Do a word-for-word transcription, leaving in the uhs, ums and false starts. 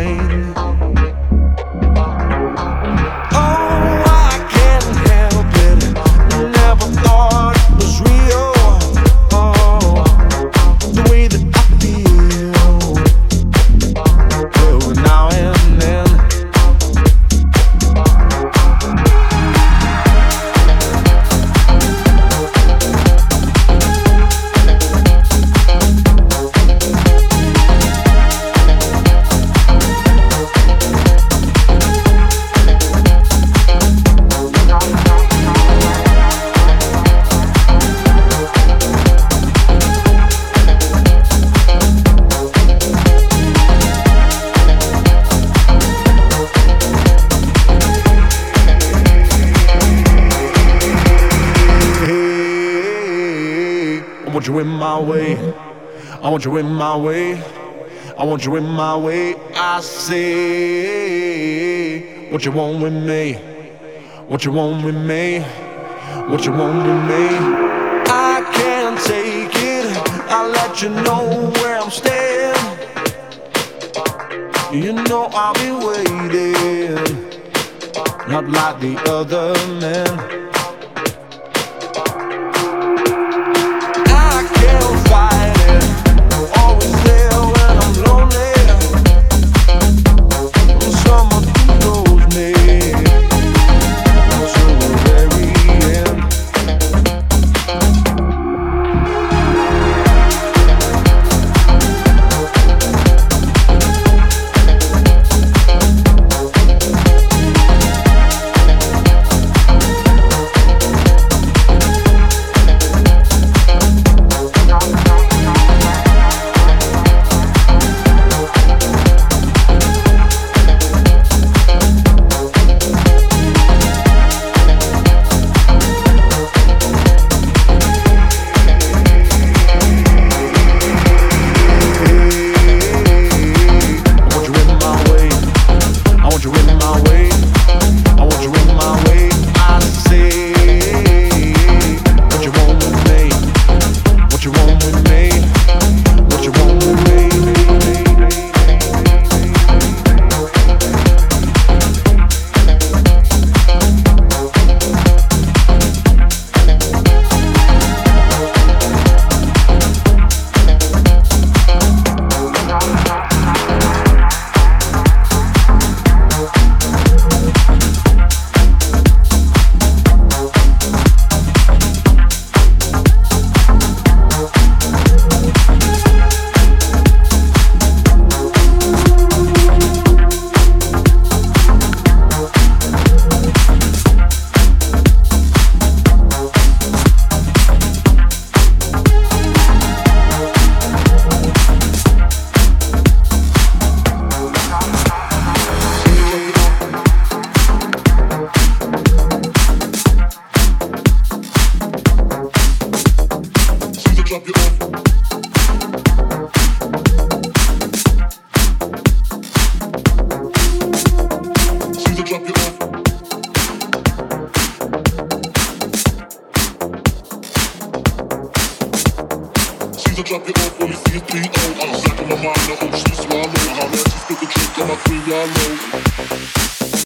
pain. Oh, I can't help it. Never thought it was real. Oh, the way that I feel every now and then. I want you in my way. I want you in my way. I want you in my way. I say what you want with me. What you want with me. What you want with me. I can't take it. I'll let you know where I'm staying. You know I'll be waiting. Not like the other men. Drop it off when you see it P O. I'm back in my mind, the ocean swallow. How much you still the drink on my three-yard low.